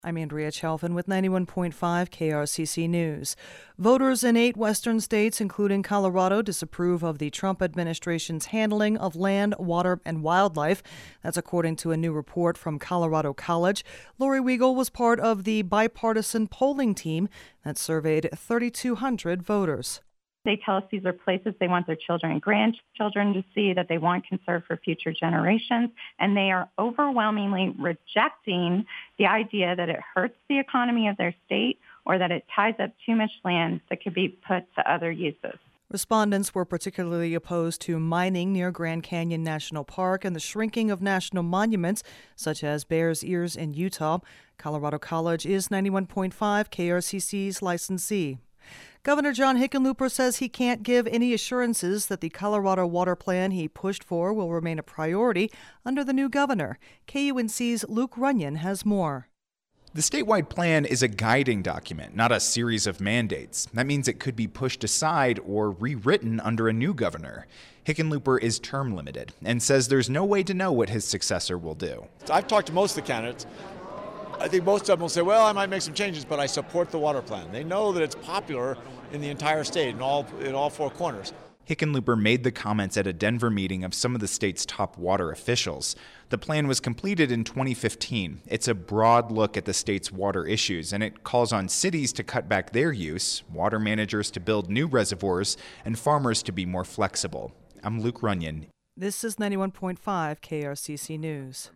I'm Andrea Chalfin with 91.5 KRCC News. Voters in 8 western states, including Colorado, disapprove of the Trump administration's handling of land, water, and wildlife. That's according to a new report from Colorado College. Lori Weigel was part of the bipartisan polling team that surveyed 3,200 voters. They tell us these are places they want their children and grandchildren to see, that they want conserved for future generations, and they are overwhelmingly rejecting the idea that it hurts the economy of their state or that it ties up too much land that could be put to other uses. Respondents were particularly opposed to mining near Grand Canyon National Park and the shrinking of national monuments, such as Bears Ears in Utah. Colorado College is 91.5 KRCC's licensee. Governor John Hickenlooper says he can't give any assurances that the Colorado water plan he pushed for will remain a priority under the new governor. KUNC's Luke Runyon has more. The statewide plan is a guiding document, not a series of mandates. That means it could be pushed aside or rewritten under a new governor. Hickenlooper is term limited and says there's no way to know what his successor will do. I've talked to most of the candidates. I think most of them will say, well, I might make some changes, but I support the water plan. They know that it's popular in the entire state, in all 4 corners. Hickenlooper made the comments at a Denver meeting of some of the state's top water officials. The plan was completed in 2015. It's a broad look at the state's water issues, and it calls on cities to cut back their use, water managers to build new reservoirs, and farmers to be more flexible. I'm Luke Runyon. This is 91.5 KRCC News.